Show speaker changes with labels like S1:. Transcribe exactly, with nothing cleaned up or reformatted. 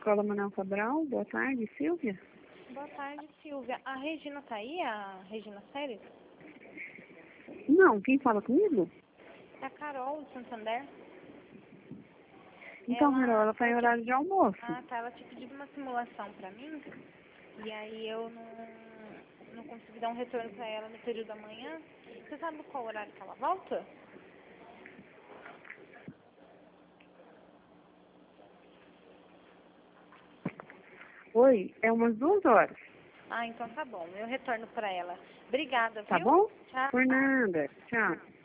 S1: Escola Manuel Cabral, boa tarde, Silvia.
S2: Boa tarde, Silvia. A Regina tá aí? A Regina Séries?
S1: Não, quem fala comigo?
S2: É a Carol, de Santander.
S1: Então,
S2: ela...
S1: Carol, ela tá em horário de almoço.
S2: Ah, tá. Ela tinha pedido uma simulação pra mim. E aí eu não, não consegui dar um retorno pra ela no período da manhã. Você sabe qual horário que ela volta?
S1: Oi, é umas duas horas.
S2: Ah, então tá bom. Eu retorno pra ela. Obrigada, viu?
S1: Tá bom?
S2: Tchau.
S1: Por nada. Tchau.